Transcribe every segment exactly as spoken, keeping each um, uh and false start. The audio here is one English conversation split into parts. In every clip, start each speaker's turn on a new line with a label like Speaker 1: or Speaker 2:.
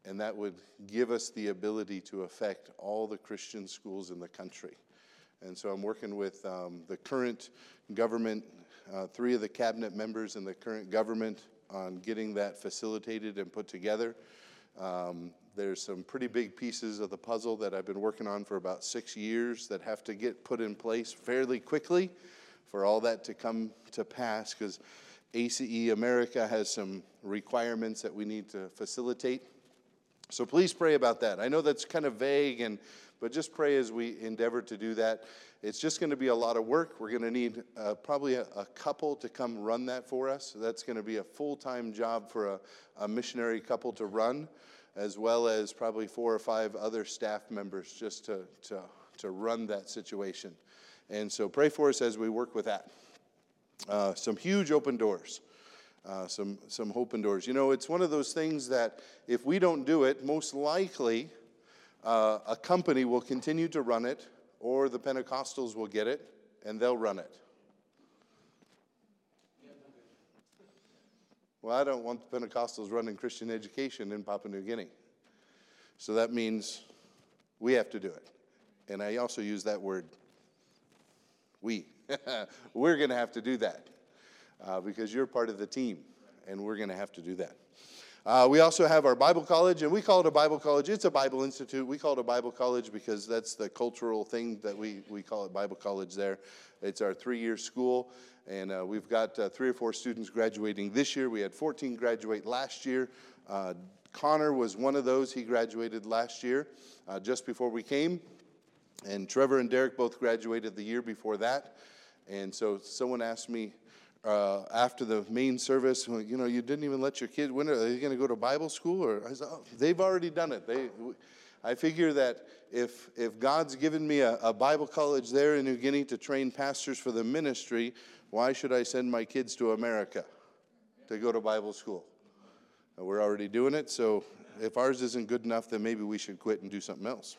Speaker 1: and that would give us the ability to affect all the Christian schools in the country. And so I'm working with um, the current government, uh, three of the cabinet members in the current government on getting that facilitated and put together. Um, there's some pretty big pieces of the puzzle that I've been working on for about six years that have to get put in place fairly quickly for all that to come to pass, because A C E America has some requirements that we need to facilitate. So please pray about that. I know that's kind of vague, and but just pray as we endeavor to do that. It's just going to be a lot of work. We're going to need uh, probably a, a couple to come run that for us. So that's going to be a full-time job for a, a missionary couple to run, as well as probably four or five other staff members just to, to, to run that situation. And so pray for us as we work with that. Uh, some huge open doors. Uh, some some open doors. You know, it's one of those things that if we don't do it, most likely uh, a company will continue to run it, or the Pentecostals will get it, and they'll run it. Well, I don't want the Pentecostals running Christian education in Papua New Guinea. So that means we have to do it. And I also use that word, we. We're going to have to do that. Uh, because you're part of the team, and we're going to have to do that. Uh, we also have our Bible college, and we call it a Bible college. It's a Bible institute. We call it a Bible college because that's the cultural thing that we, we call it Bible college there. It's our three-year school, and uh, we've got uh, three or four students graduating this year. We had fourteen graduate last year. Uh, Connor was one of those. He graduated last year, uh, just before we came. And Trevor and Derek both graduated the year before that. And so someone asked me, Uh, after the main service, you know, you didn't even let your kids, when are they going to go to Bible school? Or I said, oh, they've already done it. They, I figure that if if God's given me a, a Bible college there in New Guinea to train pastors for the ministry, why should I send my kids to America to go to Bible school? Uh, we're already doing it, so if ours isn't good enough, then maybe we should quit and do something else.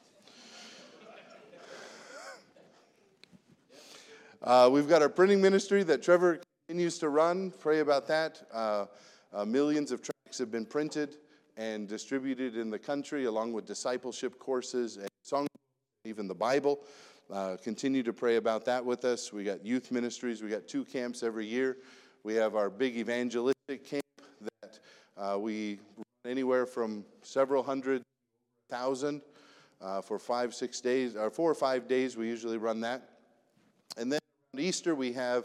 Speaker 1: Uh, we've got our printing ministry that Trevor continues to run. Pray about that. Uh, uh, millions of tracts have been printed and distributed in the country, along with discipleship courses and song, even the Bible. Uh, continue to pray about that with us. We got youth ministries. We got two camps every year. We have our big evangelistic camp that uh, we run anywhere from several hundred thousand uh, for five, six days, or four or five days. We usually run that. And then around Easter, we have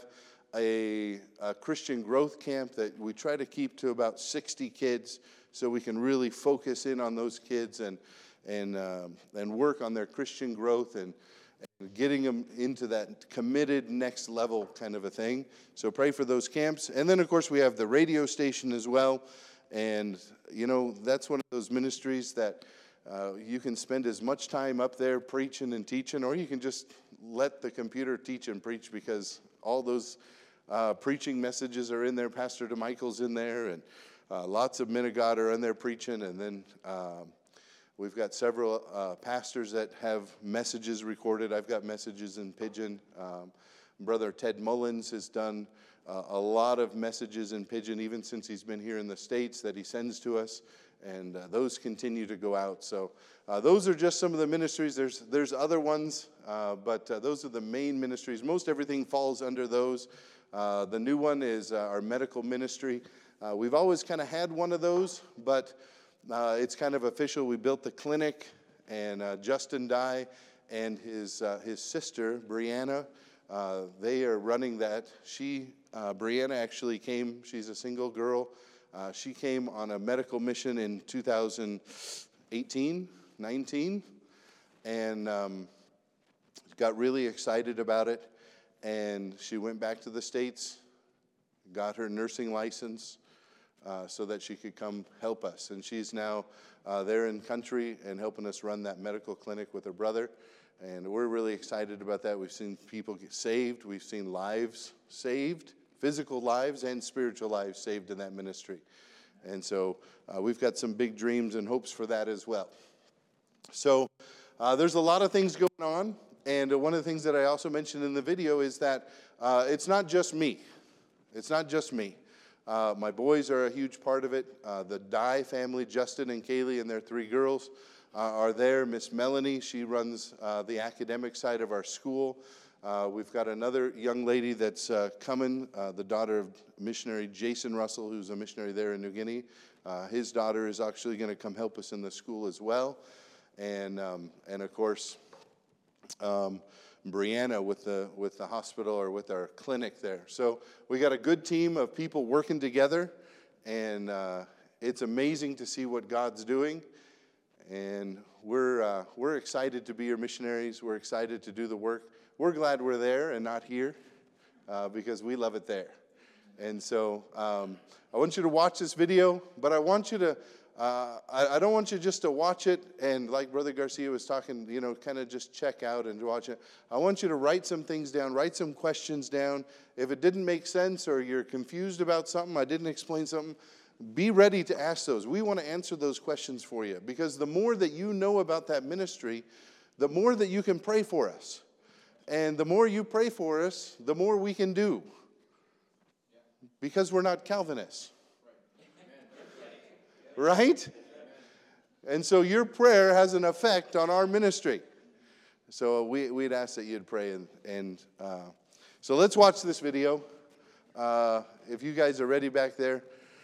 Speaker 1: A, a Christian growth camp that we try to keep to about sixty kids, so we can really focus in on those kids and and um, and work on their Christian growth and, and getting them into that committed next level kind of a thing. So pray for those camps. And then, of course, we have the radio station as well. And, you know, that's one of those ministries that uh, you can spend as much time up there preaching and teaching, or you can just let the computer teach and preach, because all those Uh, preaching messages are in there. Pastor DeMichael's in there, and uh, lots of men of God are in there preaching. And then um, we've got several uh, pastors that have messages recorded. I've got messages in Pidgin. Um, Brother Ted Mullins has done uh, a lot of messages in Pidgin, even since he's been here in the States, that he sends to us. And uh, those continue to go out. So uh, those are just some of the ministries. There's there's other ones, uh, but uh, those are the main ministries. Most everything falls under those. Uh, the new one is uh, our medical ministry. Uh, we've always kind of had one of those, but uh, it's kind of official. We built the clinic, and uh, Justin Dye and his uh, his sister, Brianna, uh, they are running that. She, uh, Brianna actually came, she's a single girl. Uh, she came on a medical mission in two thousand eighteen, nineteen, and um, got really excited about it. And she went back to the States, got her nursing license uh, so that she could come help us. And she's now uh, there in country and helping us run that medical clinic with her brother. And we're really excited about that. We've seen people get saved. We've seen lives saved, physical lives and spiritual lives saved in that ministry. And so uh, we've got some big dreams and hopes for that as well. So uh, there's a lot of things going on. And one of the things that I also mentioned in the video is that uh, it's not just me. It's not just me. Uh, my boys are a huge part of it. Uh, the Dye family, Justin and Kaylee and their three girls, uh, are there. Miss Melanie, she runs uh, the academic side of our school. Uh, we've got another young lady that's uh, coming, uh, the daughter of missionary Jason Russell, who's a missionary there in New Guinea. Uh, his daughter is actually going to come help us in the school as well. And, um, and of course, um, Brianna with the with the hospital or with our clinic there. So we got a good team of people working together, and uh, it's amazing to see what God's doing. And we're uh, we're excited to be your missionaries. We're excited to do the work. We're glad we're there and not here uh, because we love it there. And so um, I want you to watch this video, but I want you to. Uh, I, I don't want you just to watch it and, like Brother Garcia was talking, you know, kind of just check out and watch it. I want you to write some things down, write some questions down. If it didn't make sense or you're confused about something, I didn't explain something, be ready to ask those. We want to answer those questions for you, because the more that you know about that ministry, the more that you can pray for us. And the more you pray for us, the more we can do, because we're not Calvinists. Right? And so your prayer has an effect on our ministry. So we, we'd ask that you'd pray. And, and uh, so let's watch this video. Uh, if you guys are ready back there.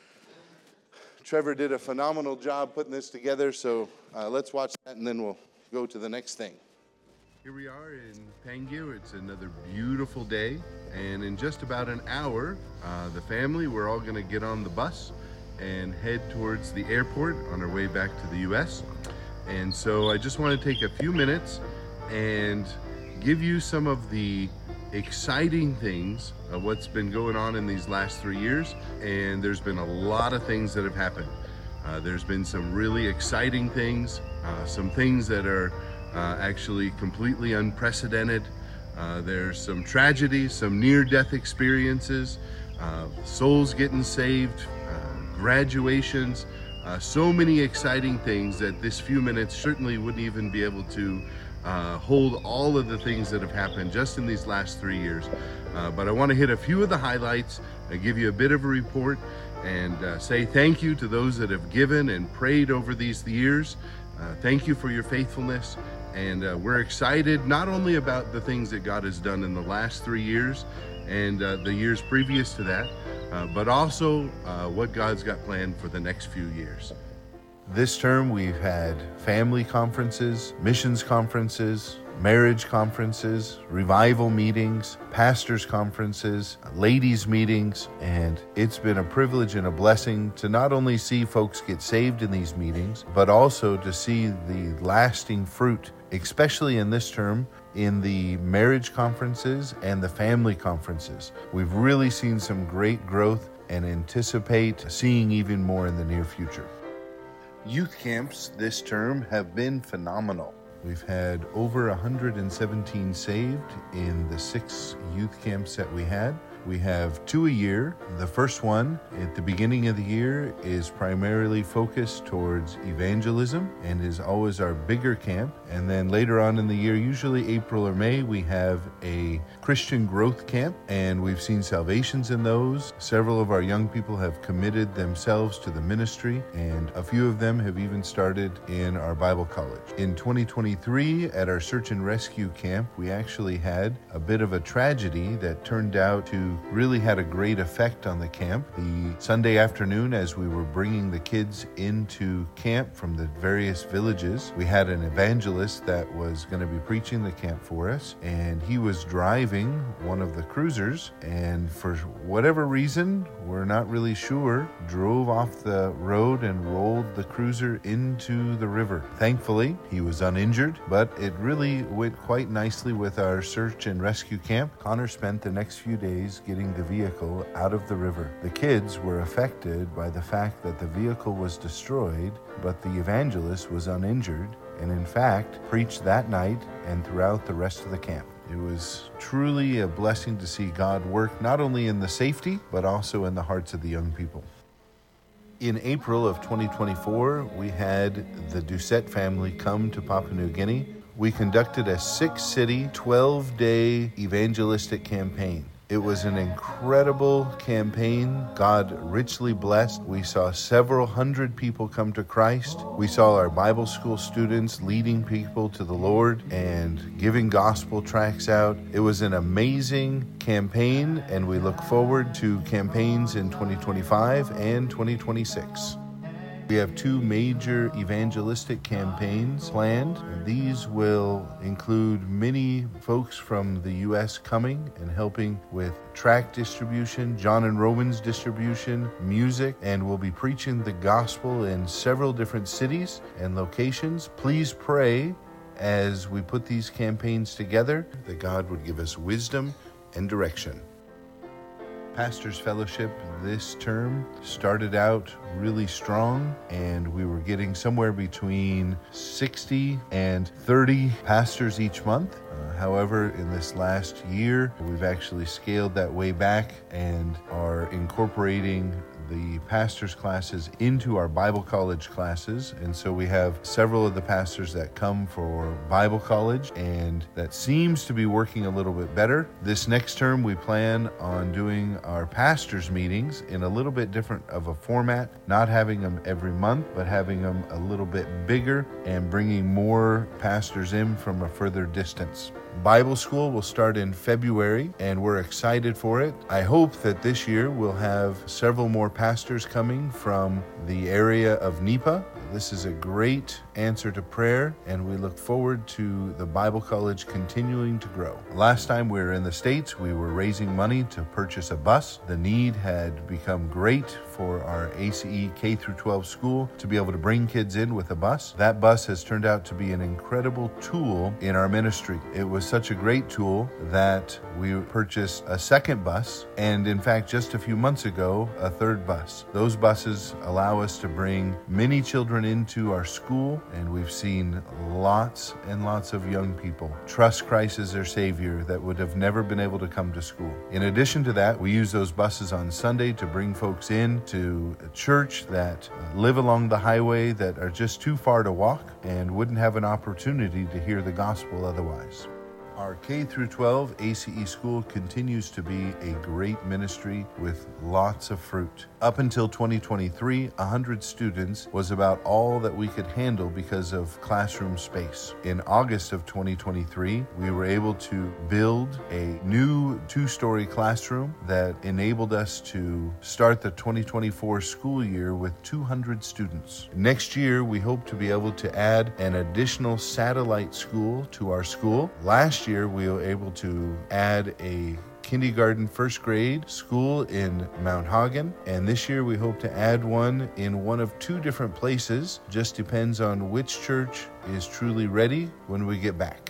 Speaker 1: Trevor did a phenomenal job putting this together. So uh, let's watch that, and then we'll go to the next thing.
Speaker 2: Here we are in Pangu. It's another beautiful day. And in just about an hour, uh, the family, we're all going to get on the bus and head towards the airport on our way back to the U S. And so I just want to take a few minutes and give you some of the exciting things of what's been going on in these last three years. And there's been a lot of things that have happened. Uh, there's been some really exciting things, uh, some things that are uh, actually completely unprecedented. Uh, there's some tragedies, some near-death experiences, uh, souls getting saved, graduations, uh, so many exciting things that this few minutes certainly wouldn't even be able to uh, hold all of the things that have happened just in these last three years. Uh, but I want to hit a few of the highlights, uh, give you a bit of a report, and uh, say thank you to those that have given and prayed over these years. Uh, thank you for your faithfulness. And uh, we're excited not only about the things that God has done in the last three years and uh, the years previous to that, Uh, but also uh, what God's got planned for the next few years.
Speaker 3: This term we've had family conferences, missions conferences, marriage conferences, revival meetings, pastors conferences, ladies meetings, and it's been a privilege and a blessing to not only see folks get saved in these meetings, but also to see the lasting fruit, especially in this term, in the marriage conferences and the family conferences. We've really seen some great growth and anticipate seeing even more in the near future. Youth camps this term have been phenomenal. We've had over one hundred seventeen saved in the six youth camps that we had. We have two a year. The first one at the beginning of the year is primarily focused towards evangelism and is always our bigger camp. And then later on in the year, usually April or May, we have a Christian growth camp, and we've seen salvations in those. Several of our young people have committed themselves to the ministry, and a few of them have even started in our Bible college. In twenty twenty-three, at our search and rescue camp, we actually had a bit of a tragedy that turned out to really had a great effect on the camp. The Sunday afternoon, as we were bringing the kids into camp from the various villages, we had an evangelist that was going to be preaching the camp for us, and he was driving one of the cruisers, and for whatever reason, we're not really sure, drove off the road and rolled the cruiser into the river. Thankfully, he was uninjured, but it really went quite nicely with our search and rescue camp. Connor spent the next few days getting the vehicle out of the river. The kids were affected by the fact that the vehicle was destroyed, but the evangelist was uninjured, and in fact preached that night and throughout the rest of the camp. It was truly a blessing to see God work not only in the safety, but also in the hearts of the young people. In April of twenty twenty-four, we had the Doucette family come to Papua New Guinea. We conducted a six-city, twelve-day evangelistic campaign. It was an incredible campaign. God richly blessed. We saw several hundred people come to Christ. We saw our Bible school students leading people to the Lord and giving gospel tracts out. It was an amazing campaign, and we look forward to campaigns in twenty twenty-five and twenty twenty-six. We have two major evangelistic campaigns planned. These will include many folks from the U S coming and helping with tract distribution, John and Romans distribution, music, and we'll be preaching the gospel in several different cities and locations. Please pray as we put these campaigns together that God would give us wisdom and direction. Pastors Fellowship this term started out really strong, and we were getting somewhere between sixty and thirty pastors each month. Uh, however, in this last year, we've actually scaled that way back and are incorporating the pastors' classes into our Bible college classes. And so we have several of the pastors that come for Bible college, and that seems to be working a little bit better. This next term, we plan on doing our pastors' meetings in a little bit different of a format, not having them every month, but having them a little bit bigger and bringing more pastors in from a further distance. Bible school will start in February, and we're excited for it. I hope that this year we'll have several more pastors coming from the area of Nipa. This is a great answer to prayer, and we look forward to the Bible College continuing to grow. Last time we were in the States, we were raising money to purchase a bus. The need had become great for our A C E K through twelve school to be able to bring kids in with a bus. That bus has turned out to be an incredible tool in our ministry. It was such a great tool that we purchased a second bus, and in fact, just a few months ago, a third bus. Those buses allow us to bring many children into our school, and we've seen lots and lots of young people trust Christ as their Savior that would have never been able to come to school. In addition to that, we use those buses on Sunday to bring folks in to a church that live along the highway that are just too far to walk and wouldn't have an opportunity to hear the gospel otherwise. Our K through twelve A C E school continues to be a great ministry with lots of fruit. Up until twenty twenty-three, one hundred students was about all that we could handle because of classroom space. In August of twenty twenty-three, we were able to build a new two-story classroom that enabled us to start the twenty twenty-four school year with two hundred students. Next year, we hope to be able to add an additional satellite school to our school. Last year, we were able to add a kindergarten first grade school in Mount Hagen, and this year we hope to add one in one of two different places. Just depends on which church is truly ready when we get back.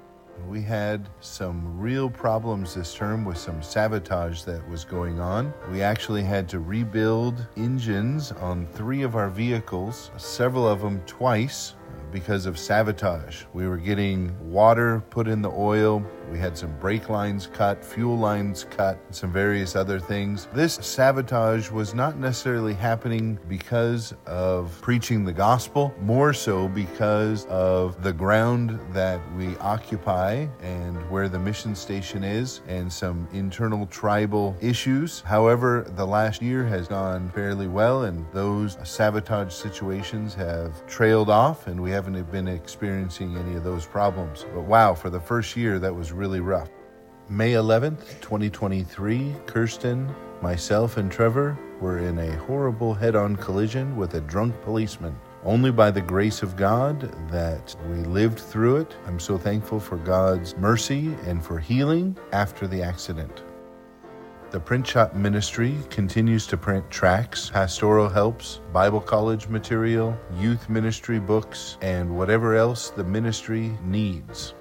Speaker 3: We had some real problems this term with some sabotage that was going on. We actually had to rebuild engines on three of our vehicles, several of them twice, because of sabotage. We were getting water put in the oil. We had some brake lines cut, fuel lines cut, and some various other things. This sabotage was not necessarily happening because of preaching the gospel, more so because of the ground that we occupy and where the mission station is, and some internal tribal issues. However, the last year has gone fairly well, and those sabotage situations have trailed off, and we haven't been experiencing any of those problems. But wow, for the first year, that was really rough. May eleventh, twenty twenty-three, Kirsten, myself, and Trevor were in a horrible head-on collision with a drunk policeman. Only by the grace of God that we lived through it. I'm so thankful for God's mercy and for healing after the accident. The Print Shop Ministry continues to print tracts, pastoral helps, Bible college material, youth ministry books, and whatever else the ministry needs.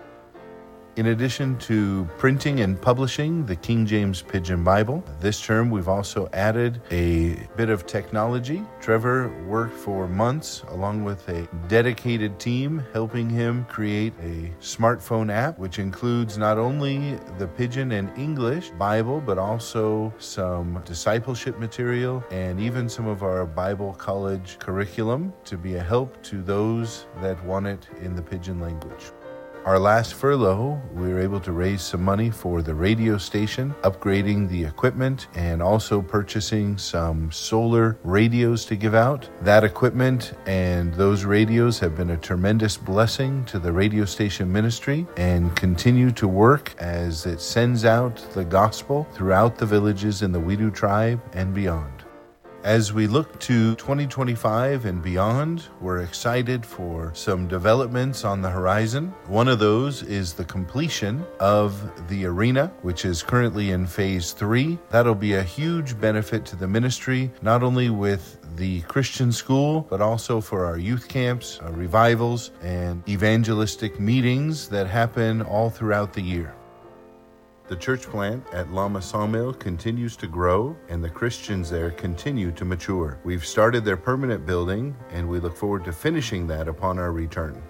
Speaker 3: In addition to printing and publishing the King James Pidgin Bible, this term we've also added a bit of technology. Trevor worked for months along with a dedicated team helping him create a smartphone app, which includes not only the Pidgin and English Bible, but also some discipleship material and even some of our Bible college curriculum to be a help to those that want it in the Pidgin language. Our last furlough, we were able to raise some money for the radio station, upgrading the equipment, and also purchasing some solar radios to give out. That equipment and those radios have been a tremendous blessing to the radio station ministry and continue to work as it sends out the gospel throughout the villages in the Wedu tribe and beyond. As we look to twenty twenty-five and beyond, we're excited for some developments on the horizon. One of those is the completion of the arena, which is currently in phase three. That'll be a huge benefit to the ministry, not only with the Christian school, but also for our youth camps, our revivals, and evangelistic meetings that happen all throughout the year. The church plant at Lama Sawmill continues to grow, and the Christians there continue to mature. We've started their permanent building, and we look forward to finishing that upon our return.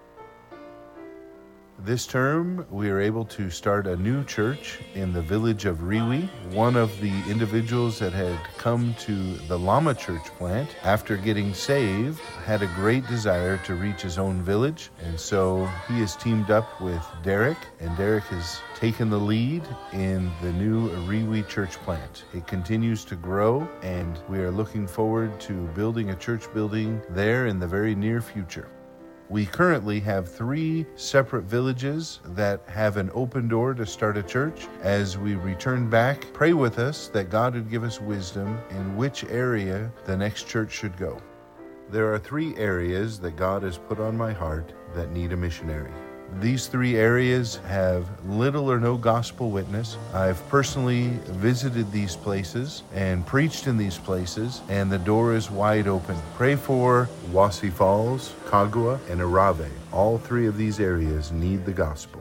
Speaker 3: This term, we are able to start a new church in the village of Riwi. One of the individuals that had come to the Lama church plant after getting saved had a great desire to reach his own village. And so he has teamed up with Derek, and Derek has taken the lead in the new Riwi church plant. It continues to grow, and we are looking forward to building a church building there in the very near future. We currently have three separate villages that have an open door to start a church. As we return back, pray with us that God would give us wisdom in which area the next church should go. There are three areas that God has put on my heart that need a missionary. These three areas have little or no gospel witness. I've personally visited these places and preached in these places, and the door is wide open. Pray for Wasi Falls, Kagua, and Arave. All three of these areas need the gospel.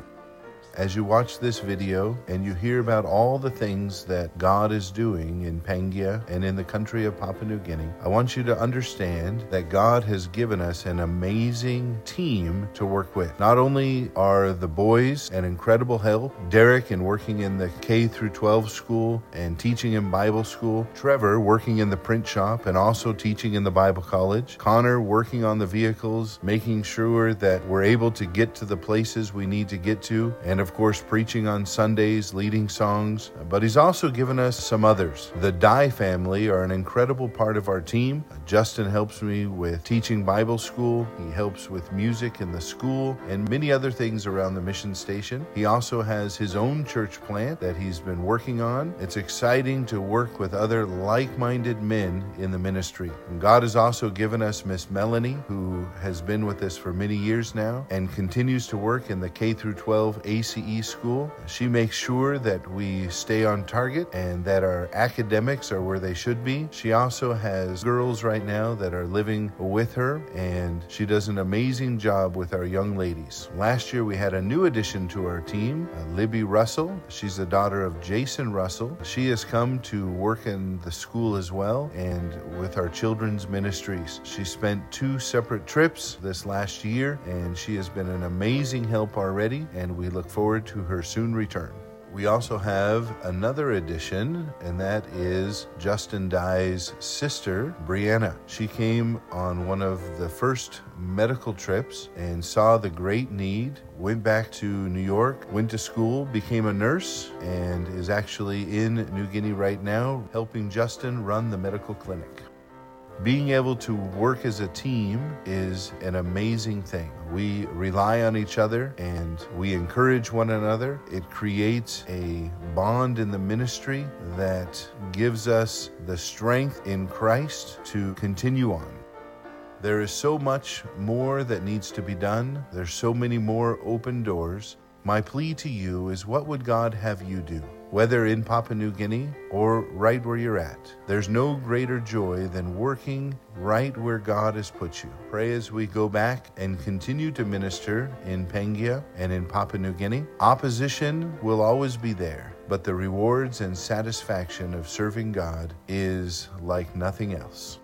Speaker 3: As you watch this video and you hear about all the things that God is doing in Pangia and in the country of Papua New Guinea, I want you to understand that God has given us an amazing team to work with. Not only are the boys an incredible help, Derek in working in the K through twelve school and teaching in Bible school, Trevor working in the print shop and also teaching in the Bible college, Connor working on the vehicles, making sure that we're able to get to the places we need to get to, and of course, preaching on Sundays, leading songs, but he's also given us some others. The Dye family are an incredible part of our team. Justin helps me with teaching Bible school. He helps with music in the school and many other things around the mission station. He also has his own church plant that he's been working on. It's exciting to work with other like-minded men in the ministry. And God has also given us Miss Melanie, who has been with us for many years now and continues to work in the K through twelve A C E school. She makes sure that we stay on target and that our academics are where they should be. She also has girls right now that are living with her, and she does an amazing job with our young ladies. Last year we had a new addition to our team, uh, Libby Russell. She's the daughter of Jason Russell. She has come to work in the school as well and with our children's ministries. She spent two separate trips this last year, and she has been an amazing help already, and we look forward to her soon return. We also have another addition, and that is Justin Dye's sister, Brianna. She came on one of the first medical trips and saw the great need, went back to New York, went to school, became a nurse, and is actually in New Guinea right now, helping Justin run the medical clinic. Being able to work as a team is an amazing thing. We rely on each other and we encourage one another. It creates a bond in the ministry that gives us the strength in Christ to continue on. There is so much more that needs to be done. There's so many more open doors. My plea to you is, what would God have you do? Whether in Papua New Guinea or right where you're at, there's no greater joy than working right where God has put you. Pray as we go back and continue to minister in Pangia and in Papua New Guinea. Opposition will always be there, but the rewards and satisfaction of serving God is like nothing else.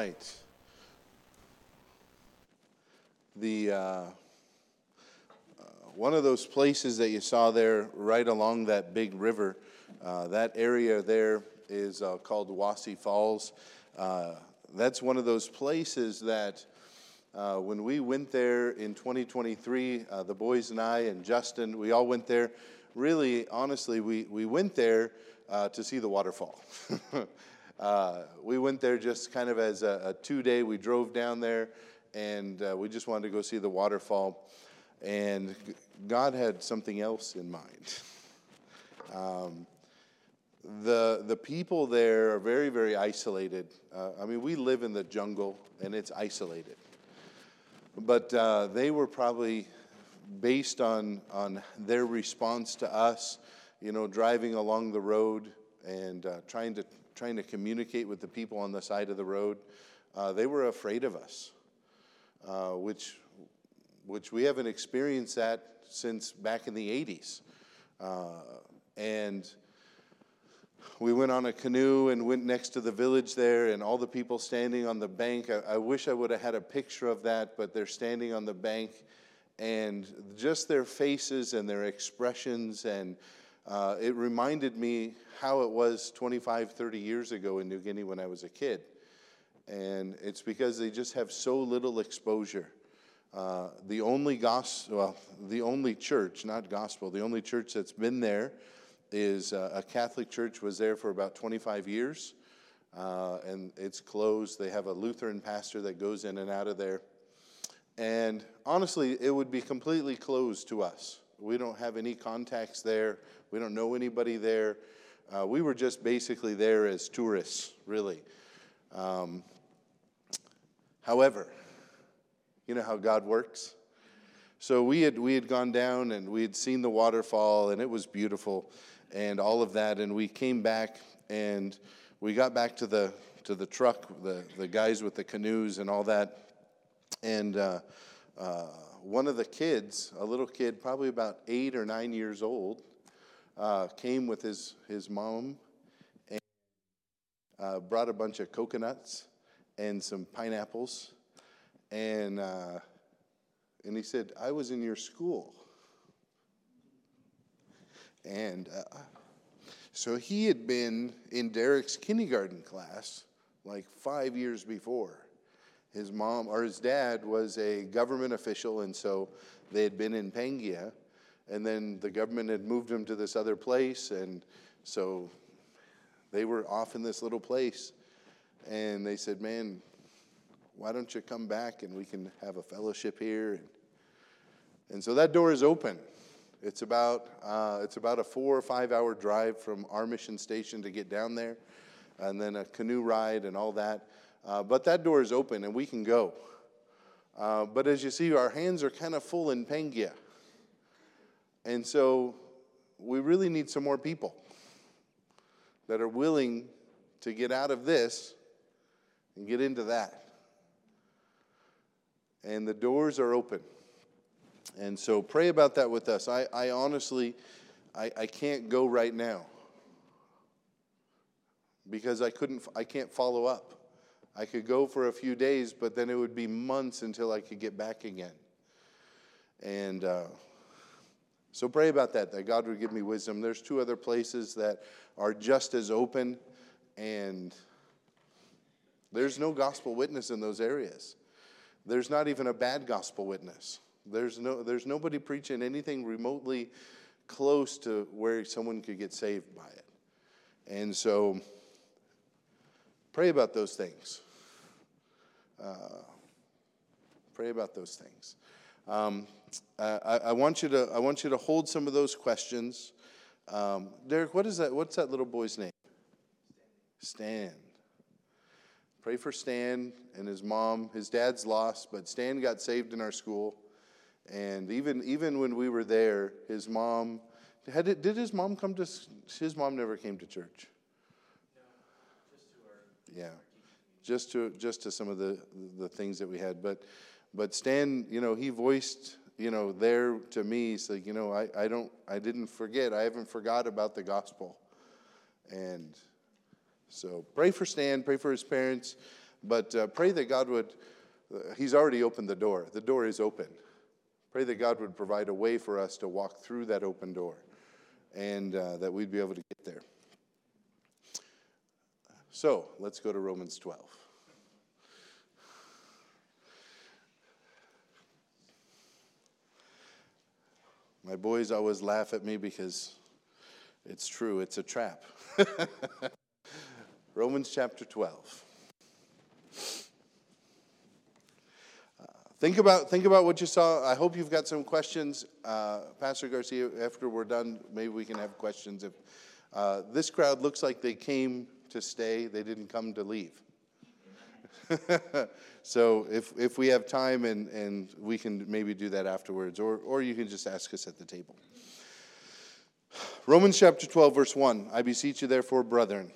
Speaker 1: right. The uh, uh, one of those places that you saw there, right along that big river, uh, that area there is uh, called Wassee Falls. Uh, that's one of those places that uh, when we went there in twenty twenty-three, uh, the boys and I and Justin, we all went there. Really, honestly, we, we went there uh, to see the waterfall. uh, we went there just kind of as a, a two-day. We drove down there, and uh, we just wanted to go see the waterfall. And God had something else in mind. Um, the the people there are very, very isolated. Uh, I mean, we live in the jungle, and it's isolated. But uh, they were probably based on on their response to us, you know, driving along the road and uh, trying to trying to communicate with the people on the side of the road. Uh, they were afraid of us, uh, which which we haven't experienced that since back in the eighties. Uh, and we went on a canoe and went next to the village there, and all the people standing on the bank. I, I wish I would have had a picture of that, but they're standing on the bank, and just their faces and their expressions, and uh, it reminded me how it was twenty-five, thirty years ago in New Guinea when I was a kid. And it's because they just have so little exposure. Uh, the only gospel, well, the only church, not gospel, the only church that's been there is uh, a Catholic church, was there for about twenty-five years, uh, and it's closed. They have a Lutheran pastor that goes in and out of there. And honestly, it would be completely closed to us. We don't have any contacts there. We don't know anybody there. Uh, we were just basically there as tourists, really. Um, however, you know how God works? So we had we had gone down and we had seen the waterfall, and it was beautiful and all of that, and we came back and we got back to the to the truck, the, the guys with the canoes and all that, and uh, uh, one of the kids, a little kid, probably about eight or nine years old, uh, came with his, his mom and uh, brought a bunch of coconuts and some pineapples, and uh, and he said, "I was in your school." And uh, so he had been in Derek's kindergarten class like five years before. His mom, or his dad, was a government official, and so they had been in Pangaea, and then the government had moved him to this other place, and so they were off in this little place, and they said, "Man, why don't you come back and we can have a fellowship here?" And, and so that door is open. It's about uh, it's about a four or five hour drive from our mission station to get down there, and then a canoe ride and all that. Uh, but that door is open and we can go. Uh, but as you see, our hands are kind of full in Pangaea, and so we really need some more people that are willing to get out of this and get into that. And the doors are open. And so pray about that with us. I, I honestly, I, I can't go right now because I couldn't, I can't follow up. I could go for a few days, but then it would be months until I could get back again. And uh, so pray about that, that God would give me wisdom. There's two other places that are just as open, and there's no gospel witness in those areas. There's not even a bad gospel witness. There's no, there's nobody preaching anything remotely close to where someone could get saved by it. And so, pray about those things. Uh, pray about those things. Um, I, I want you to, I want you to hold some of those questions. Um, Derek, what is that? What's that little boy's name? Stan. Pray for Stan and his mom. His dad's lost, but Stan got saved in our school. And even even when we were there, his mom, had it, did his mom come to, his mom never came to church?
Speaker 4: No, just to our,
Speaker 1: yeah,
Speaker 4: our
Speaker 1: just to just to some of the, the things that we had. But but Stan, you know, he voiced, you know, there to me, he's like, you know, I, I don't, I didn't forget, I haven't forgot about the gospel. And so pray for Stan, pray for his parents. But uh, pray that God would, uh, he's already opened the door. The door is open. Pray that God would provide a way for us to walk through that open door and uh, that we'd be able to get there. So, let's go to Romans twelve. My boys always laugh at me because it's true, it's a trap. Romans chapter twelve. Uh, think about think about what you saw. I hope you've got some questions. Uh, Pastor Garcia, after we're done, maybe we can have questions. If uh, this crowd looks like they came to stay, they didn't come to leave. So if if we have time and, and we can maybe do that afterwards, or or you can just ask us at the table. Romans chapter twelve, verse one. I beseech you therefore, brethren.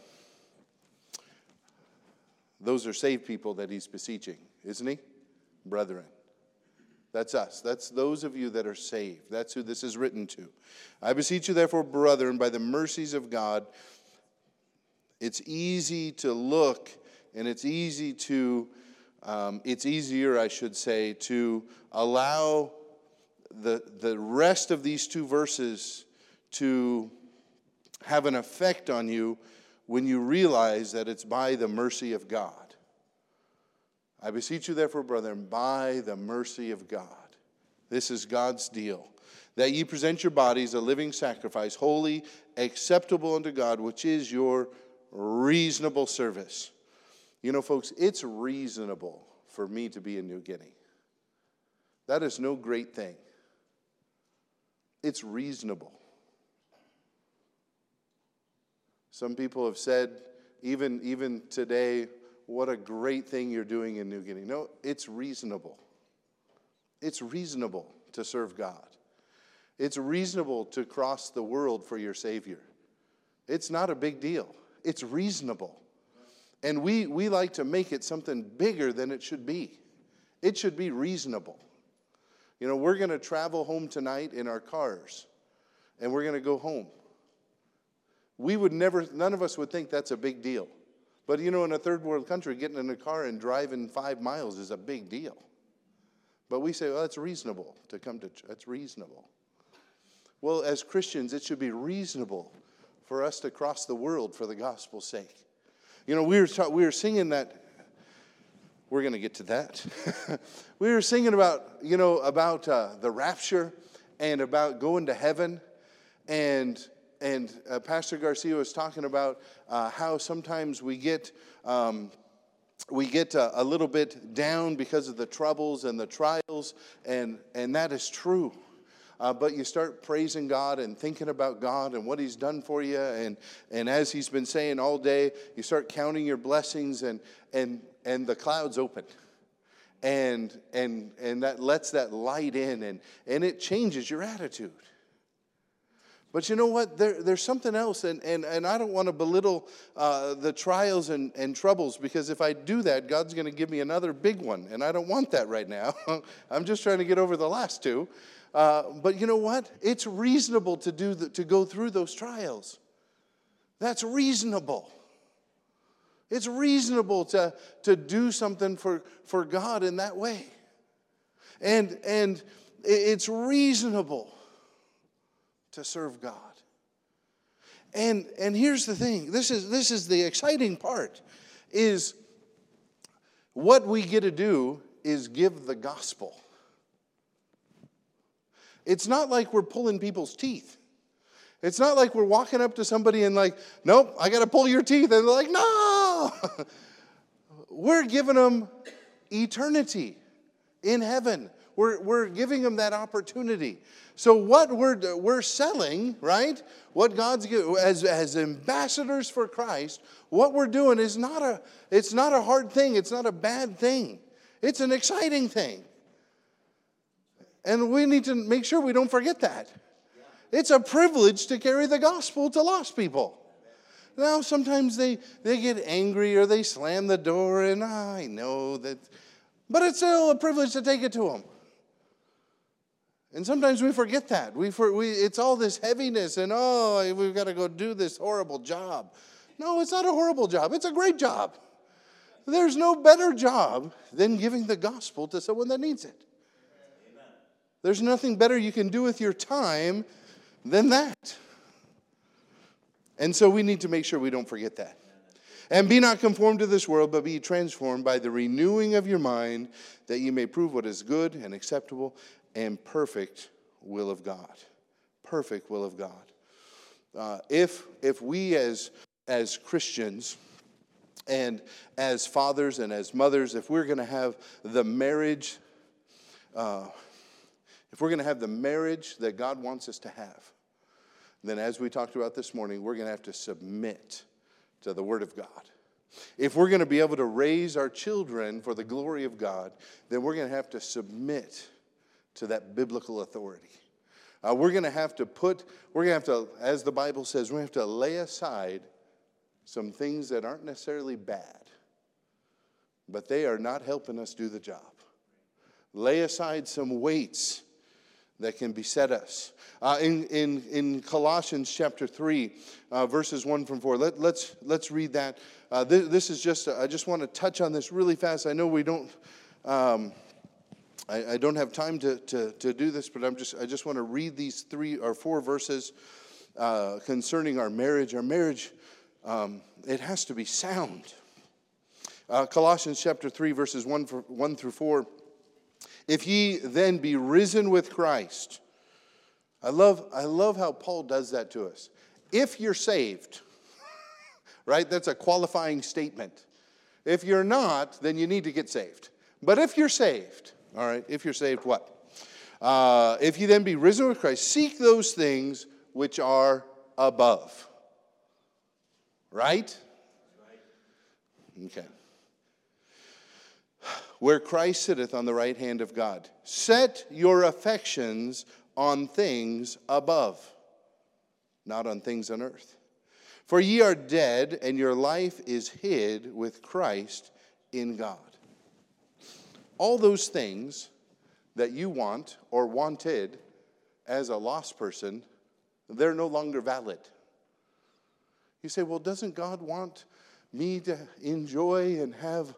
Speaker 1: Those are saved people that he's beseeching, isn't he? Brethren. That's us. That's those of you that are saved. That's who this is written to. I beseech you therefore, brethren, by the mercies of God. It's easy to look, and it's easy to, um, it's easier, I should say, to allow the the rest of these two verses to have an effect on you when you realize that it's by the mercy of God. I beseech you therefore, brethren, by the mercy of God. This is God's deal. That ye present your bodies a living sacrifice, holy, acceptable unto God, which is your reasonable service. You know, folks, it's reasonable for me to be in New Guinea. That is no great thing. It's reasonable. Some people have said, even, even today, what a great thing you're doing in New Guinea. No, it's reasonable. It's reasonable to serve God. It's reasonable to cross the world for your Savior. It's not a big deal. It's reasonable. And we, we like to make it something bigger than it should be. It should be reasonable. You know, we're going to travel home tonight in our cars, and we're going to go home. We would never, none of us would think that's a big deal. But, you know, in a third world country, getting in a car and driving five miles is a big deal. But we say, well, that's reasonable to come to church. That's reasonable. Well, as Christians, it should be reasonable for us to cross the world for the gospel's sake. You know, we were, ta- we were singing that. We're going to get to that. We were singing about, you know, about uh, the rapture and about going to heaven. And and uh, Pastor Garcia was talking about uh, how sometimes we get um, we get a, a little bit down because of the troubles and the trials, and and that is true. Uh, but you start praising God and thinking about God and what he's done for you. And, and as he's been saying all day, you start counting your blessings, and and and the clouds open. And and and that lets that light in, and, and it changes your attitude. But you know what? There, there's something else, and, and, and I don't want to belittle uh, the trials and, and troubles, because if I do that, God's going to give me another big one, and I don't want that right now. I'm just trying to get over the last two. Uh, but you know what? It's reasonable to do the, to go through those trials. That's reasonable. It's reasonable to, to do something for, for God in that way. And, and it's reasonable to serve God. And, and here's the thing. This is, this is the exciting part, is what we get to do is give the gospel. It's not like we're pulling people's teeth. It's not like we're walking up to somebody and like, nope, I got to pull your teeth. And they're like, no. We're giving them eternity in heaven. We're, we're giving them that opportunity. So what we're, we're selling, right, what God's given, as, as ambassadors for Christ, what we're doing is not a, it's not a hard thing. It's not a bad thing. It's an exciting thing. And we need to make sure we don't forget that. It's a privilege to carry the gospel to lost people. Now, sometimes they, they get angry or they slam the door, and oh, I know that. But it's still a privilege to take it to them. And sometimes we forget that. We, for, we It's all this heaviness, and oh, we've got to go do this horrible job. No, it's not a horrible job. It's a great job. There's no better job than giving the gospel to someone that needs it. Amen. There's nothing better you can do with your time than that. And so we need to make sure we don't forget that. And be not conformed to this world, but be transformed by the renewing of your mind, that you may prove what is good and acceptable and perfect will of God. Perfect will of God. Uh, if if we as as Christians and as fathers and as mothers, if we're going to have the marriage, uh, if we're going to have the marriage that God wants us to have, then as we talked about this morning, we're going to have to submit to the Word of God. If we're going to be able to raise our children for the glory of God, then we're going to have to submit to that biblical authority. Uh, we're going to have to put, we're going to have to, as the Bible says, we have to lay aside some things that aren't necessarily bad, but they are not helping us do the job. Lay aside some weights that can beset us. Uh, in, in, in Colossians chapter three, uh, verses one from four, let, let's, let's read that. Uh, this, this is just, I just want to touch on this really fast. I know we don't, um, I, I don't have time to, to, to do this, but I'm just, I just want to read these three or four verses uh, concerning our marriage. Our marriage, um, it has to be sound. Uh, Colossians chapter three, verses one, for, one through four. If ye then be risen with Christ. I love, I love how Paul does that to us. If you're saved, right? That's a qualifying statement. If you're not, then you need to get saved. But if you're saved, all right, if you're saved, what? Uh, if ye then be risen with Christ, seek those things which are above. Right? Okay. Where Christ sitteth on the right hand of God. Set your affections on things above, not on things on earth. For ye are dead, and your life is hid with Christ in God. All those things that you want or wanted as a lost person, they're no longer valid. You say, well, doesn't God want me to enjoy and have...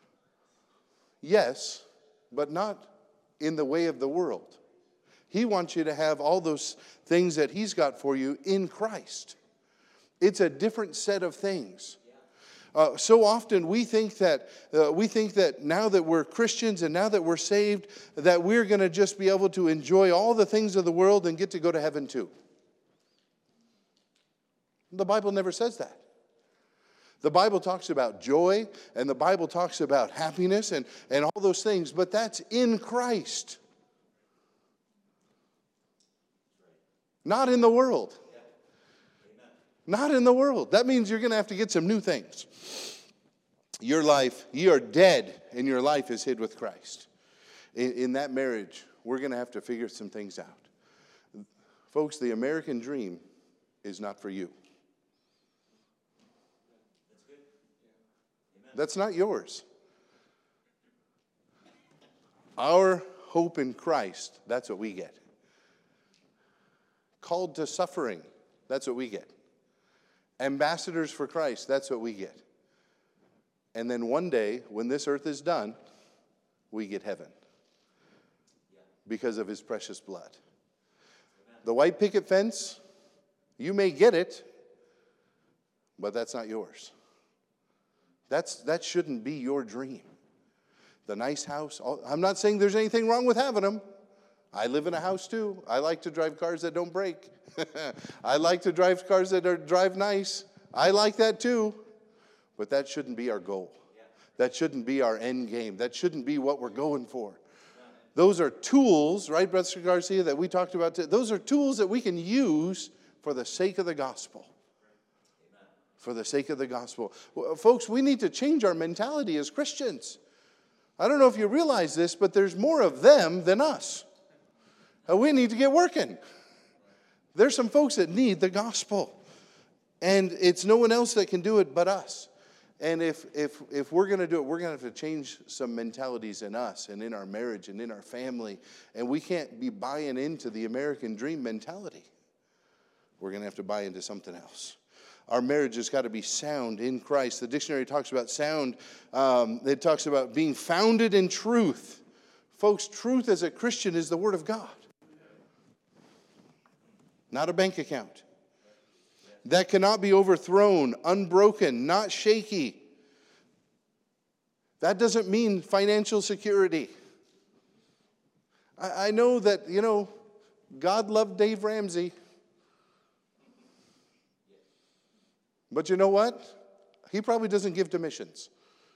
Speaker 1: Yes, but not in the way of the world. He wants you to have all those things that He's got for you in Christ. It's a different set of things. Uh, so often we think that uh, we think that now that we're Christians and now that we're saved, that we're going to just be able to enjoy all the things of the world and get to go to heaven too. The Bible never says that. The Bible talks about joy, and the Bible talks about happiness and, and all those things, but that's in Christ. Not in the world. Not in the world. That means you're going to have to get some new things. Your life, you are dead, and your life is hid with Christ. In, in that marriage, we're going to have to figure some things out. Folks, the American dream is not for you. That's not yours. Our hope in Christ, that's what we get. Called to suffering, that's what we get. Ambassadors for Christ, that's what we get. And then one day, when this earth is done, we get heaven. Because of His precious blood. The white picket fence, you may get it, but that's not yours. That's, that shouldn't be your dream. The nice house. I'm not saying there's anything wrong with having them. I live in a house too. I like to drive cars that don't break. I like to drive cars that are, drive nice. I like that too. But that shouldn't be our goal. That shouldn't be our end game. That shouldn't be what we're going for. Those are tools, right, Brother Garcia, that we talked about today. Those are tools that we can use for the sake of the gospel. For the sake of the gospel. Well, folks, we need to change our mentality as Christians. I don't know if you realize this, but there's more of them than us. Uh, we need to get working. There's some folks that need the gospel. And it's no one else that can do it but us. And if if if we're going to do it, we're going to have to change some mentalities in us and in our marriage and in our family. And we can't be buying into the American dream mentality. We're going to have to buy into something else. Our marriage has got to be sound in Christ. The dictionary talks about sound. Um, it talks about being founded in truth. Folks, truth as a Christian is the Word of God, not a bank account. That cannot be overthrown, unbroken, not shaky. That doesn't mean financial security. I, I know that, you know, God loved Dave Ramsey. But you know what? He probably doesn't give to missions.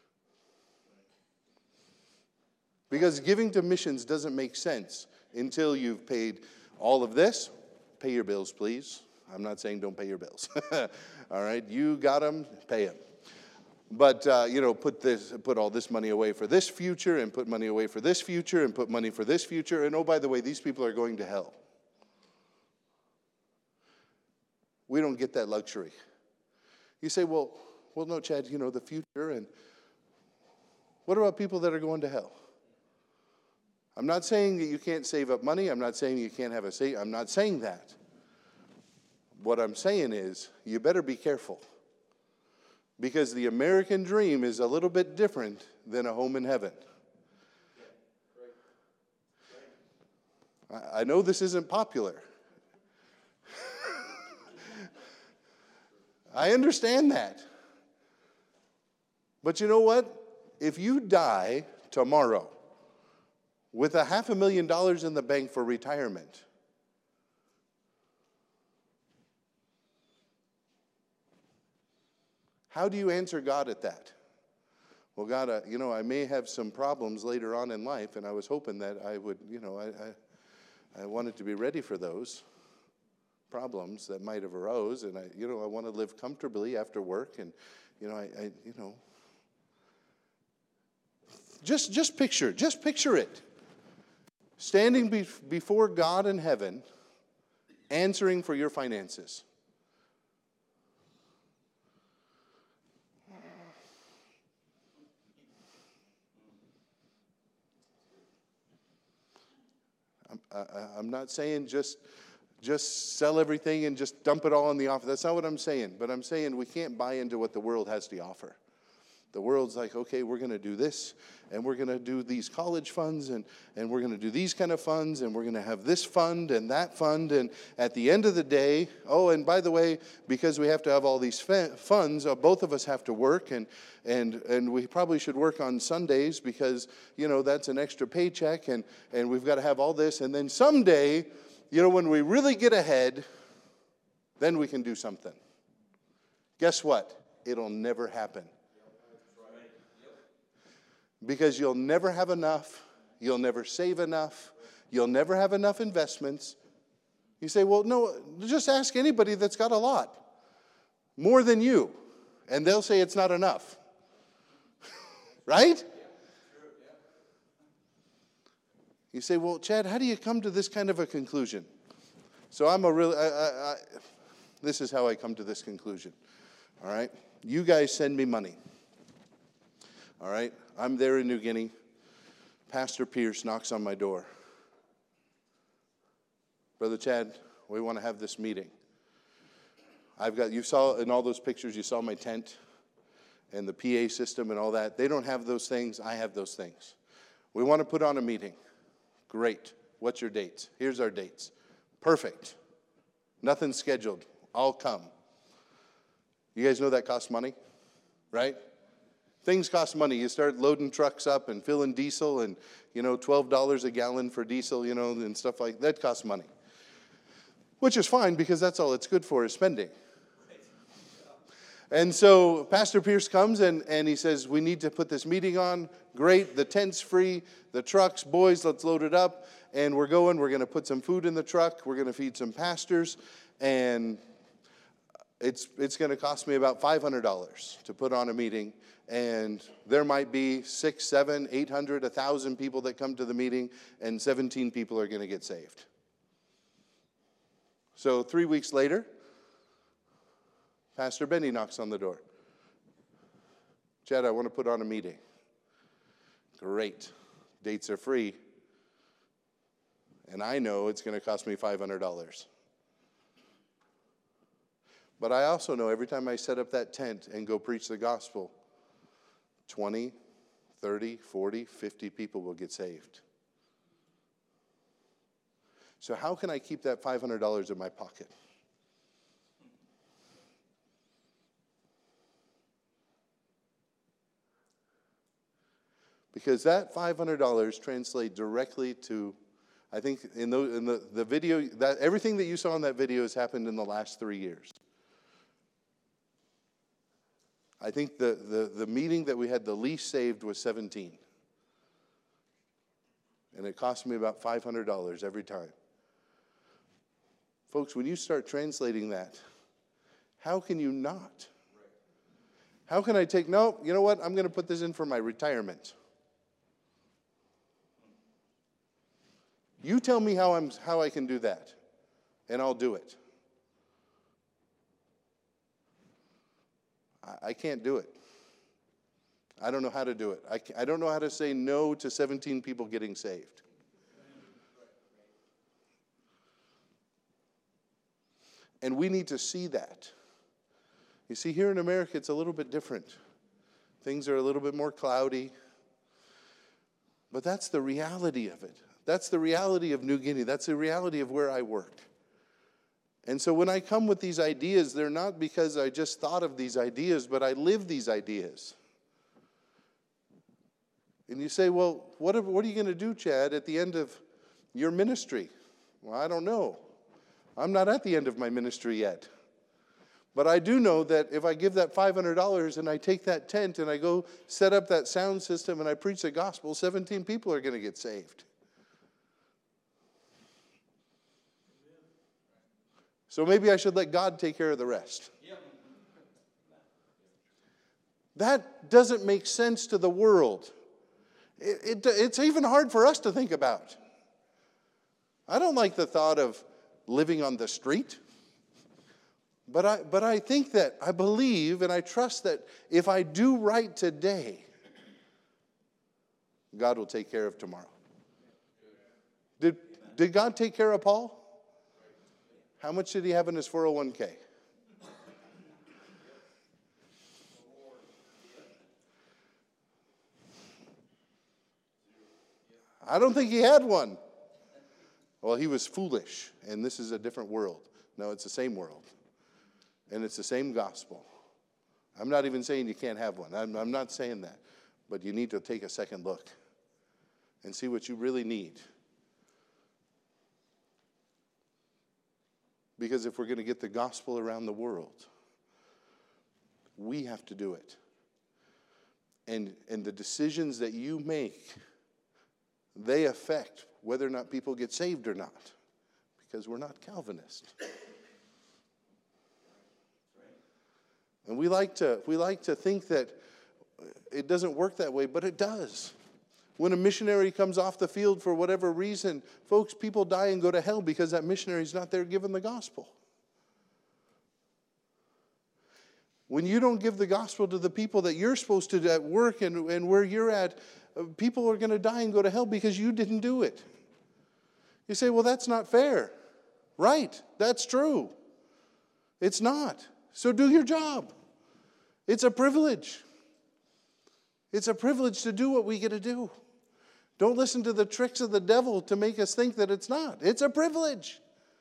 Speaker 1: Because giving to missions doesn't make sense until you've paid all of this. Pay your bills, please. I'm not saying don't pay your bills. All right, you got them, pay them. But, uh, you know, put this, put all this money away for this future, and put money away for this future, and put money for this future. And oh, by the way, these people are going to hell. We don't get that luxury. You say, well, well, no, Chad, you know, the future, and what about people that are going to hell? I'm not saying that you can't save up money. I'm not saying you can't have a save. I'm not saying that. What I'm saying is you better be careful, because the American dream is a little bit different than a home in heaven. I, I know this isn't popular. I understand that. But you know what? If you die tomorrow with a half a million dollars in the bank for retirement, how do you answer God at that? Well, God, uh, you know, I may have some problems later on in life, and I was hoping that I would, you know, I, I, I wanted to be ready for those problems that might have arose, and I, you know, I want to live comfortably after work, and, you know, I, I you know, just, just picture, just picture it. Standing be- before God in heaven, answering for your finances. I'm, I, I'm not saying just, just sell everything and just dump it all in the offer. That's not what I'm saying. But I'm saying we can't buy into what the world has to offer. The world's like, okay, we're going to do this, and we're going to do these college funds, and, and we're going to do these kind of funds, and we're going to have this fund and that fund. And at the end of the day, oh, and by the way, because we have to have all these fa- funds, uh, both of us have to work, and, and, and we probably should work on Sundays because, you know, that's an extra paycheck, and, and we've got to have all this. And then someday, you know, when we really get ahead, then we can do something. Guess what? It'll never happen. Because you'll never have enough, you'll never save enough, you'll never have enough investments. You say, well, no, just ask anybody that's got a lot, more than you, and they'll say it's not enough. Right? You say, well, Chad, how do you come to this kind of a conclusion? So I'm a really, I, I, I, this is how I come to this conclusion. All right? You guys send me money. All right? I'm there in New Guinea. Pastor Pierce knocks on my door. Brother Chad, we want to have this meeting. I've got, you saw in all those pictures, you saw my tent and the P A system and all that. They don't have those things. I have those things. We want to put on a meeting. Great. What's your dates? Here's our dates. Perfect. Nothing scheduled. I'll come. You guys know that costs money, right? Things cost money. You start loading trucks up and filling diesel and, you know, twelve dollars a gallon for diesel, you know, and stuff like that costs money. Which is fine because that's all it's good for is spending. And so Pastor Pierce comes and, and he says, we need to put this meeting on. Great. The tent's free. The trucks, boys, let's load it up. And we're going. We're going to put some food in the truck. We're going to feed some pastors. And it's it's going to cost me about five hundred dollars to put on a meeting. And there might be six, seven, eight hundred, a thousand people that come to the meeting, and seventeen people are going to get saved. So three weeks later, Pastor Benny knocks on the door. Chad, I want to put on a meeting. Great. Dates are free. And I know it's going to cost me five hundred dollars. But I also know every time I set up that tent and go preach the gospel, twenty, thirty, forty, fifty people will get saved. So how can I keep that five hundred dollars in my pocket? Because that five hundred dollars translates directly to, I think in the, in the, the video, that everything that you saw in that video has happened in the last three years. I think the, the, the meeting that we had the least saved was seventeen. And it cost me about five hundred dollars every time. Folks, when you start translating that, how can you not? How can I take, no, you know what, I'm going to put this in for my retirement. You tell me how I'm how I can do that, and I'll do it. I, I can't do it. I don't know how to do it. I, I don't know how to say no to seventeen people getting saved. And we need to see that. You see, here in America, it's a little bit different. Things are a little bit more cloudy. But that's the reality of it. That's the reality of New Guinea. That's the reality of where I work. And so when I come with these ideas, they're not because I just thought of these ideas, but I live these ideas. And you say, well, what, what are you going to do, Chad, at the end of your ministry? Well, I don't know. I'm not at the end of my ministry yet. But I do know that if I give that five hundred dollars and I take that tent and I go set up that sound system and I preach the gospel, seventeen people are going to get saved. So maybe I should let God take care of the rest. That doesn't make sense to the world. It, it, it's even hard for us to think about. I don't like the thought of living on the street. But I, but I think that, I believe and I trust that if I do right today, God will take care of tomorrow. Did, did God take care of Paul? How much did he have in his four oh one k? I don't think he had one. Well, he was foolish, and this is a different world. No, it's the same world. And it's the same gospel. I'm not even saying you can't have one. I'm, I'm not saying that. But you need to take a second look and see what you really need. Because if we're going to get the gospel around the world, we have to do it. And, and the decisions that you make, they affect whether or not people get saved or not. Because we're not Calvinists. And we like to we like to think that it doesn't work that way, but it does. When a missionary comes off the field for whatever reason, folks, people die and go to hell because that missionary is not there giving the gospel. When you don't give the gospel to the people that you're supposed to at work and, and where you're at, people are going to die and go to hell because you didn't do it. You say, well, that's not fair. Right, that's true. It's not. So do your job. It's a privilege. It's a privilege to do what we get to do. Don't listen to the tricks of the devil to make us think that it's not. It's a privilege.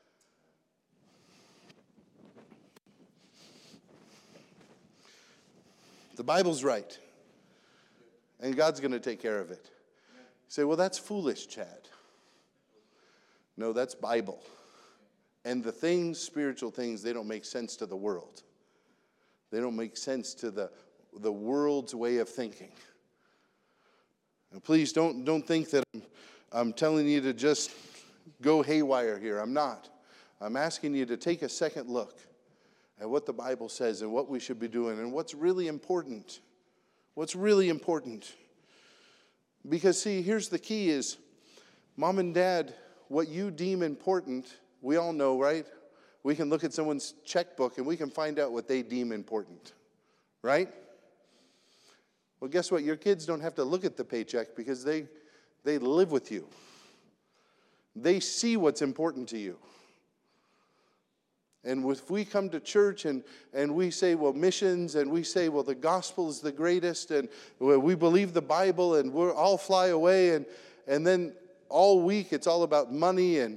Speaker 1: The Bible's right. And God's going to take care of it. You say, well, that's foolish, Chad. No, that's Bible. And the things, spiritual things, they don't make sense to the world. They don't make sense to the, the world's way of thinking. And please don't, don't think that I'm, I'm telling you to just go haywire here. I'm not. I'm asking you to take a second look at what the Bible says and what we should be doing and what's really important. What's really important. Because, see, here's the key is, Mom and Dad, what you deem important, we all know, right? We can look at someone's checkbook and we can find out what they deem important, right? Well, guess what? Your kids don't have to look at the paycheck because they, they live with you. They see what's important to you. And if we come to church and, and we say, well, missions, and we say, well, the gospel is the greatest, and we believe the Bible, and we'll all fly away, and, and then all week it's all about money and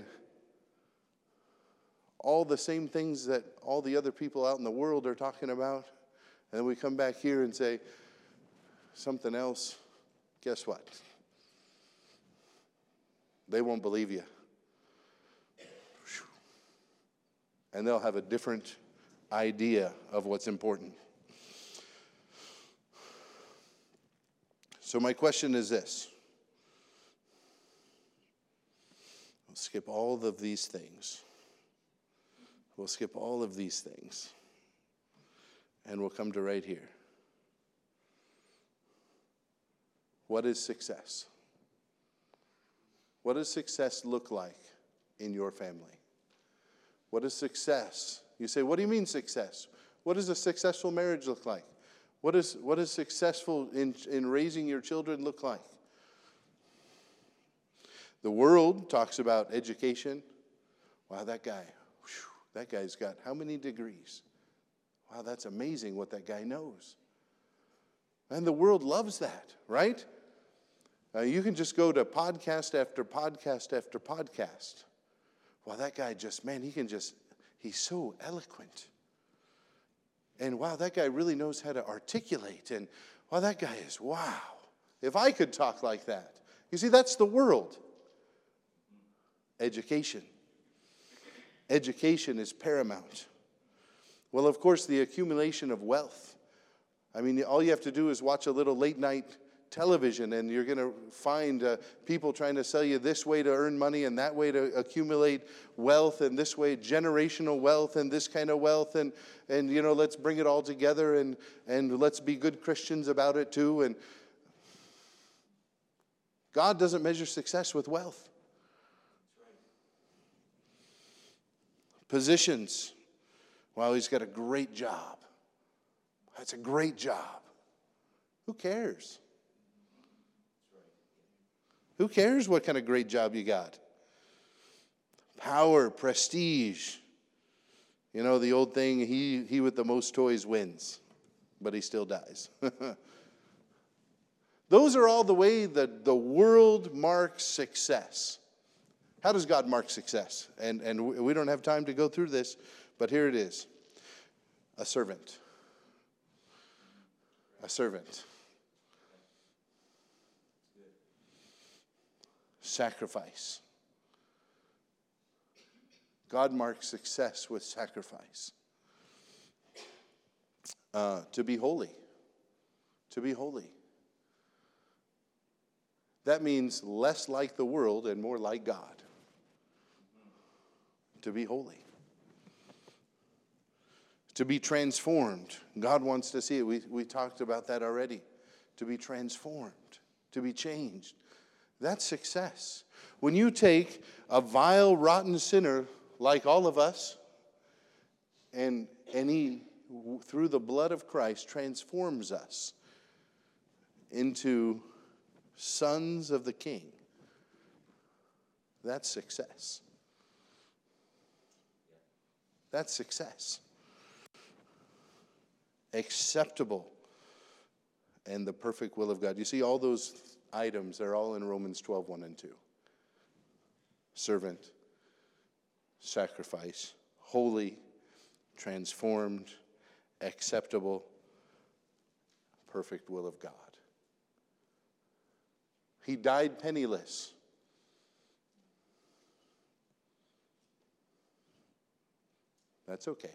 Speaker 1: all the same things that all the other people out in the world are talking about, and then we come back here and say something else, guess what? They won't believe you. And they'll have a different idea of what's important. So my question is this. We'll skip all of these things. We'll skip all of these things. And we'll come to right here. What is success? What does success look like in your family? What is success? You say, what do you mean success? What does a successful marriage look like? What is what is successful in, in raising your children look like? The world talks about education. Wow, that guy, whew, that guy's got how many degrees? Wow, that's amazing what that guy knows. And the world loves that, right? Uh, you can just go to podcast after podcast after podcast. Wow, that guy just, man, he can just, he's so eloquent. And wow, that guy really knows how to articulate. And wow, that guy is, wow. If I could talk like that. You see, that's the world. Education. Education is paramount. Well, of course, the accumulation of wealth. I mean, all you have to do is watch a little late night television, and you're going to find uh, people trying to sell you this way to earn money and that way to accumulate wealth, and this way generational wealth and this kind of wealth, and and you know, let's bring it all together, and and let's be good Christians about it too. And God doesn't measure success with wealth. Positions. Well, he's got a great job. That's a great job. Who cares? Who cares what kind of great job you got? Power, prestige. You know, the old thing, he, he with the most toys wins, but he still dies. Those are all the way that the world marks success. How does God mark success? And, and we don't have time to go through this, but here it is. A servant. A servant. Sacrifice. God marks success with sacrifice. Uh, to be holy. To be holy. That means less like the world and more like God. To be holy. To be transformed. God wants to see it. We, we talked about that already. To be transformed. To be changed. That's success. When you take a vile, rotten sinner like all of us, and, and he, through the blood of Christ, transforms us into sons of the King, that's success. That's success. Acceptable and the perfect will of God. You see, all those items are all in Romans twelve, one and two. Servant, sacrifice, holy, transformed, acceptable, perfect will of God. He died penniless. That's okay.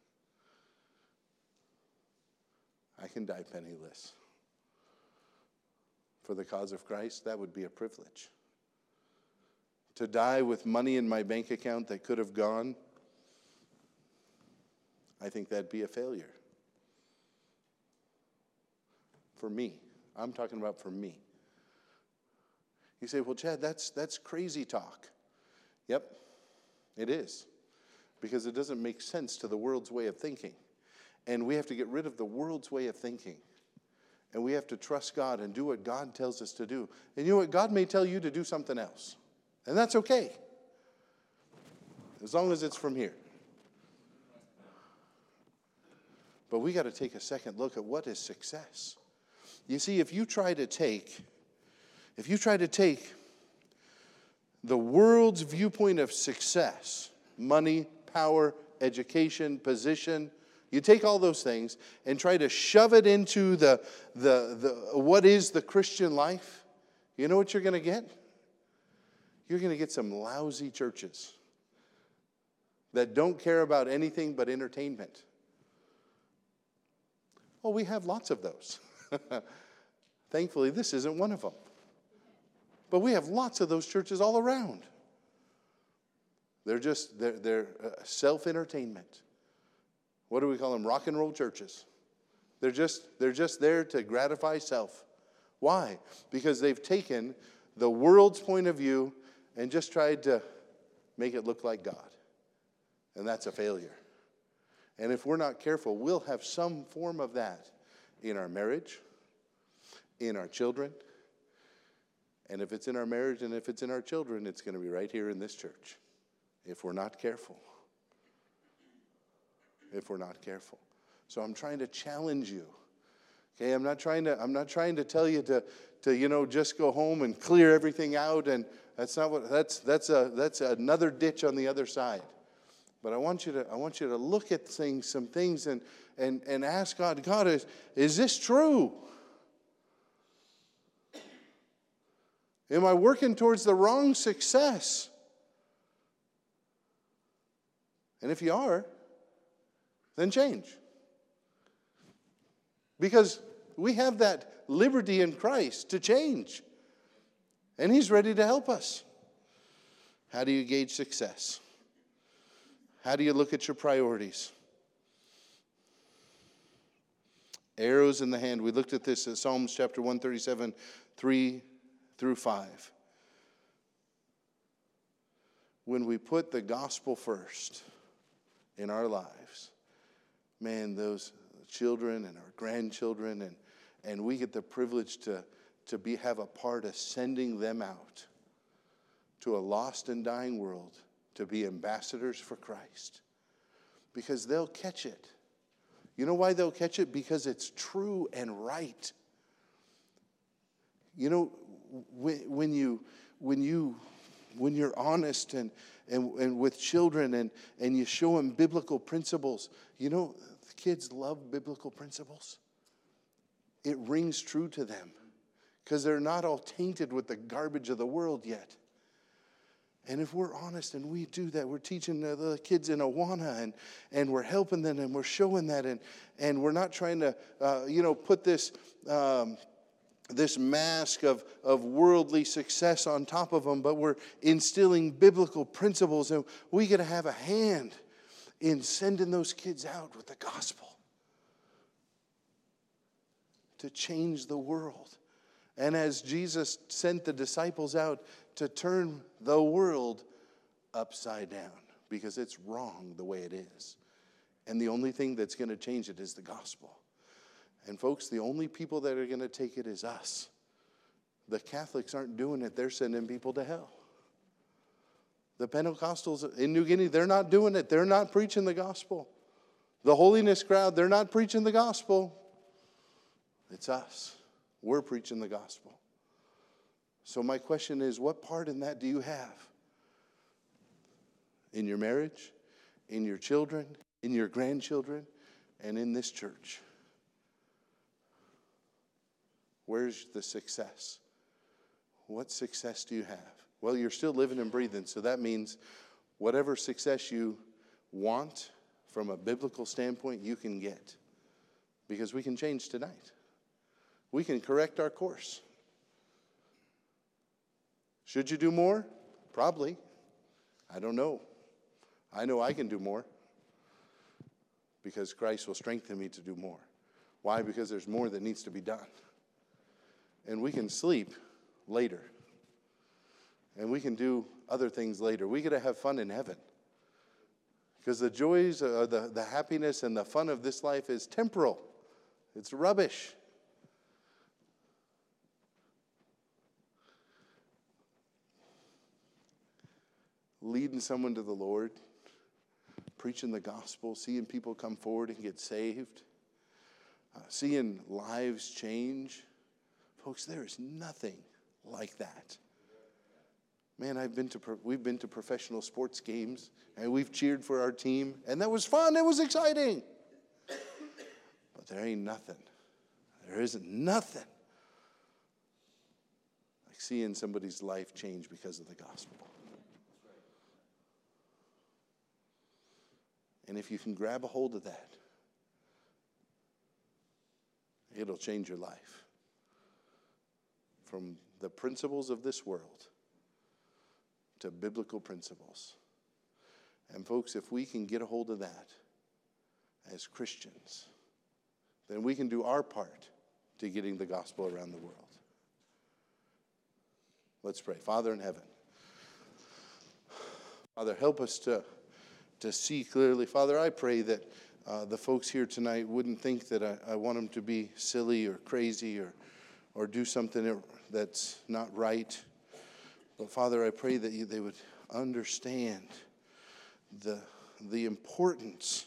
Speaker 1: I can die penniless. For the cause of Christ, that would be a privilege. To die with money in my bank account that could have gone, I think that'd be a failure. For me. I'm talking about for me. You say, well, Chad, that's that's crazy talk. Yep, it is. Because it doesn't make sense to the world's way of thinking. And we have to get rid of the world's way of thinking. And we have to trust God and do what God tells us to do. And you know what? God may tell you to do something else. And that's okay. As long as it's from here. But we got to take a second look at what is success. You see, if you try to take, if you try to take the world's viewpoint of success, money, power, education, position, you take all those things and try to shove it into the, the, the what is the Christian life, you know what you're going to get? You're going to get some lousy churches that don't care about anything but entertainment. Well, we have lots of those. Thankfully, this isn't one of them. But we have lots of those churches all around. They're just, they're, they're uh, self-entertainment. What do we call them? Rock and roll churches. They're just, they're just there to gratify self. Why? Because they've taken the world's point of view and just tried to make it look like God. And that's a failure. And if we're not careful, we'll have some form of that in our marriage, in our children. And if it's in our marriage and if it's in our children, it's going to be right here in this church. If we're not careful. If we're not careful. So I'm trying to challenge you. Okay, I'm not trying to, I'm not trying to tell you to, to, you know, just go home and clear everything out. And that's not what, that's, that's a, that's another ditch on the other side. But I want you to, I want you to look at things, some things, and and and ask God, God, is, is this true? Am I working towards the wrong success? And if you are, then change. Because we have that liberty in Christ to change. And He's ready to help us. How do you gauge success? How do you look at your priorities? Arrows in the hand. We looked at this in Psalms chapter one thirty-seven, three through five. When we put the gospel first in our lives, man, those children and our grandchildren, and, and we get the privilege to, to be have a part of sending them out to a lost and dying world, to be ambassadors for Christ. Because they'll catch it. You know why they'll catch it? Because it's true and right. You know, when, when you when you when you're honest and and, and with children and, and you show them biblical principles, you know, the kids love biblical principles. It rings true to them because they're not all tainted with the garbage of the world yet. And if we're honest and we do that, we're teaching the, the kids in Awana and, and we're helping them and we're showing that and, and we're not trying to, uh, you know, put this um, this mask of, of worldly success on top of them, but we're instilling biblical principles, and we got to have a hand in sending those kids out with the gospel to change the world. And as Jesus sent the disciples out to turn the world upside down, because it's wrong the way it is. And the only thing that's going to change it is the gospel. And folks, the only people that are going to take it is us. The Catholics aren't doing it. They're sending people to hell. The Pentecostals in New Guinea, they're not doing it. They're not preaching the gospel. The holiness crowd, they're not preaching the gospel. It's us. We're preaching the gospel. So my question is, what part in that do you have? In your marriage, in your children, in your grandchildren, and in this church? Where's the success? What success do you have? Well, you're still living and breathing, so that means whatever success you want from a biblical standpoint, you can get. Because we can change tonight. We can correct our course. Should you do more? Probably. I don't know. I know I can do more. Because Christ will strengthen me to do more. Why? Because there's more that needs to be done. And we can sleep later. And we can do other things later. We get to have fun in heaven. Because the joys, uh, the, the happiness, and the fun of this life is temporal. It's rubbish. Leading someone to the Lord, preaching the gospel, seeing people come forward and get saved. uh, seeing lives change. Folks, there is nothing like that. Man, I've been to pro- we've been to professional sports games, and we've cheered for our team, and that was fun. It was exciting. But there ain't nothing. There isn't nothing like seeing somebody's life change because of the gospel. And if you can grab a hold of that, it'll change your life. From the principles of this world to biblical principles. And folks, if we can get a hold of that as Christians, then we can do our part to getting the gospel around the world. Let's pray. Father in heaven, Father, help us to, to see clearly. Father, I pray that uh, the folks here tonight wouldn't think that I, I want them to be silly or crazy or, or do something that's not right. But Father, I pray that you, they would understand the, the importance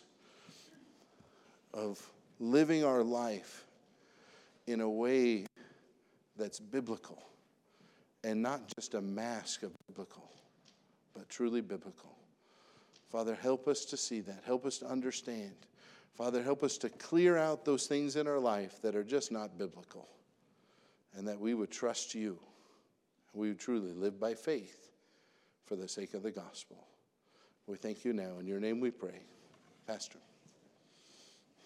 Speaker 1: of living our life in a way that's biblical and not just a mask of biblical, but truly biblical. Father, help us to see that. Help us to understand. Father, help us to clear out those things in our life that are just not biblical, and that we would trust you. We would truly live by faith for the sake of the gospel. We thank you now. In your name we pray. Pastor.